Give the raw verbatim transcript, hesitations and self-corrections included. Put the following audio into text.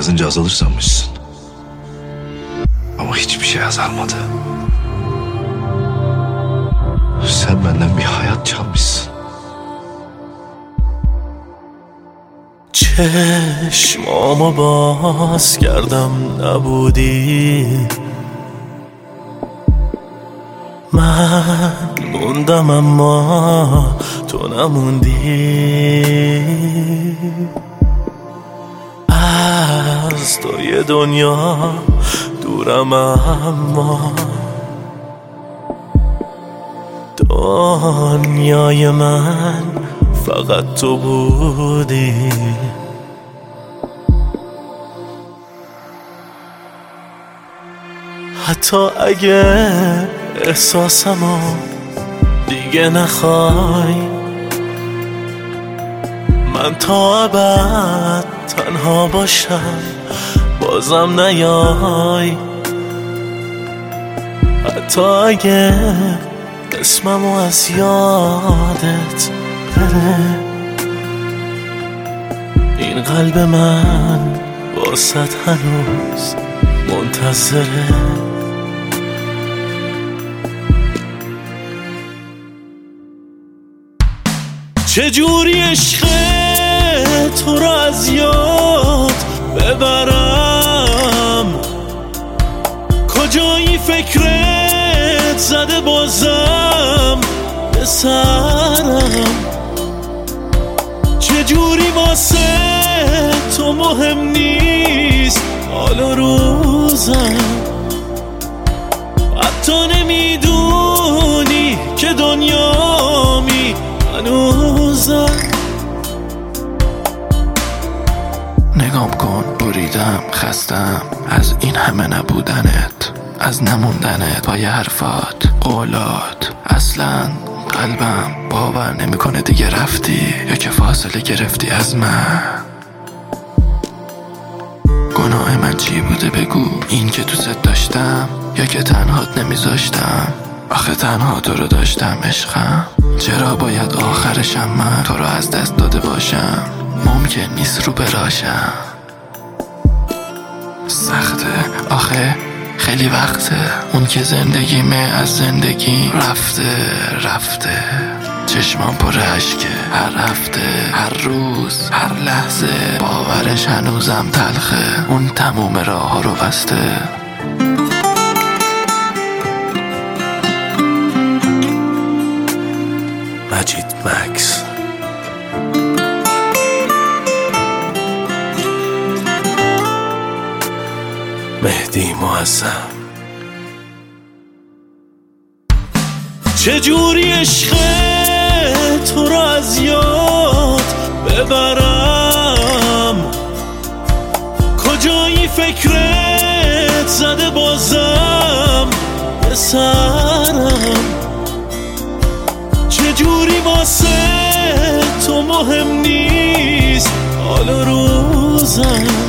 yazınca azalır sanmışsın. Ama hiçbir şey azalmadı. Sen benden bir hayat çalmışsın. چشمامو باز کردم نبودی، من موندم اما تو نموندی. از توی دنیا دورم اما دنیای من فقط تو بودی. حتی اگه احساسمو دیگه نخوای، من تا ابد تنها باشم بازم نیای. حتی اگه اسممو از یادت بره، این قلب من واسط هنوز منتظره. چجوری عشق تو رو از یاد ببرم، کجایی فکرت زده بازم به سرم. چجوری واسه تو مهم نیست حال و روزم، حتی نمیدونی که دنیامی هنوزم. نگام کن بریدم خستم از این همه نبودنت، از نموندنت پای حرفات قولات. اصلا قلبم باور نمیکنه دیگه رفتی یا که فاصله گرفتی از من. گناه من چی بوده بگو، این که دوست داشتم یا که تنهات نمیذاشتم. آخه تنها تو رو داشتم عشقم، چرا باید آخرشم من تو رو از دست داده باشم؟ ممکن نیست رو براشم. سخته آخه خیلی وقته، اون که زندگیمه از زندگی رفته رفته. چشمام پر اشکه هر هفته هر روز هر لحظه، باورش هنوزم تلخه، اون تموم راه ها رو بسته. مجید مکس. مهدی معظم. چجوری عشق تو رو از یاد ببرم، کجایی فکرت زده بازم به سرم. چجوری واسه تو مهم نیست حال و روزم،